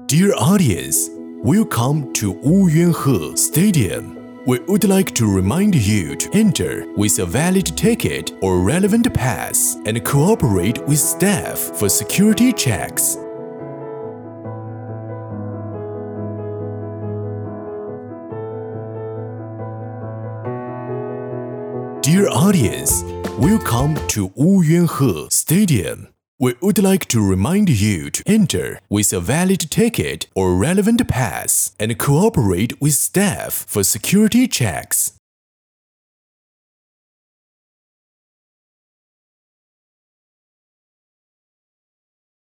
Dear audience, welcome to Wuyuanhe Stadium. We would like to remind you to enter with a valid ticket or relevant pass and cooperate with staff for security checks. Dear audience, welcome to Wuyuanhe Stadium. We would like to remind you to enter with a valid ticket or relevant pass and cooperate with staff for security checks.